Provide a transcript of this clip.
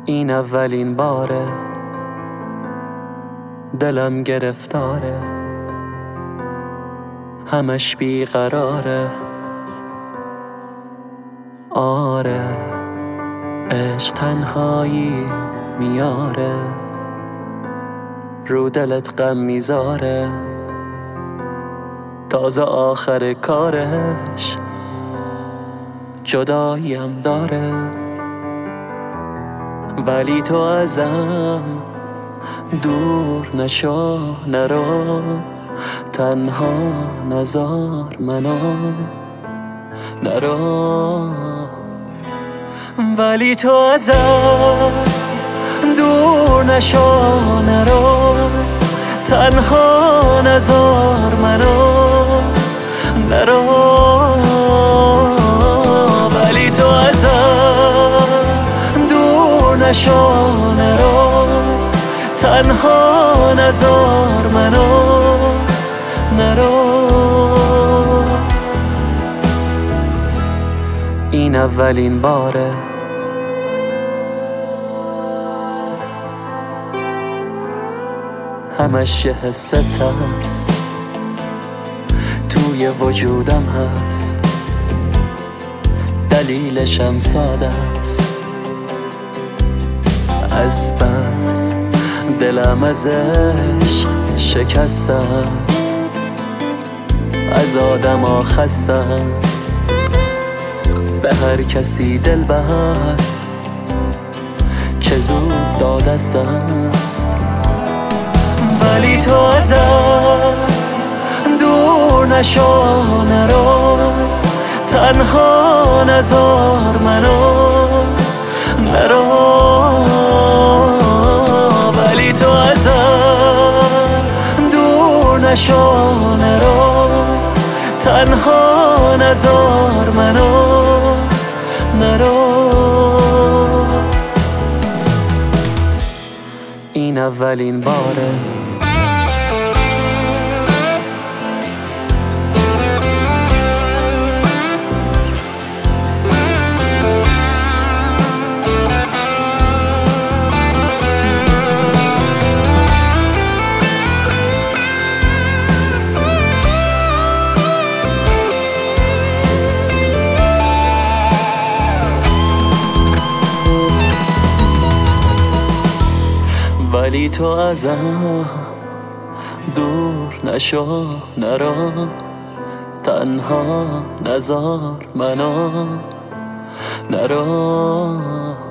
این اولین باره دلم گرفتاره، همش بیقراره. آره عشق تنهایی میاره، رو دلت غم میذاره. تازه آخر کارش جداییم داره، ولی تو ازم دور نشو، نرو تنها نذار منو، نرو. ولی تو ازم دور نشو، نرو تنها نذار منو، نرو. ولی تو ازم دور نشو، نرو تنها نذار منو، نرو. این اولین باره همش یه حس ترس توی وجودم هست، دلیلشم ساده است. از بس دلم از عشق شکسته است، از آدما خسته است، به هر کسی دل بست که زود داد از دست. ولی تو ازم دور نشو، نرو تنها نذار منو، نرو. ولی تو ازم دور نشو، نرو تنها نذار منو، نرو. این اولین باره ولی تو ازم دور نشو، نرو تنها نذار منو، نرو.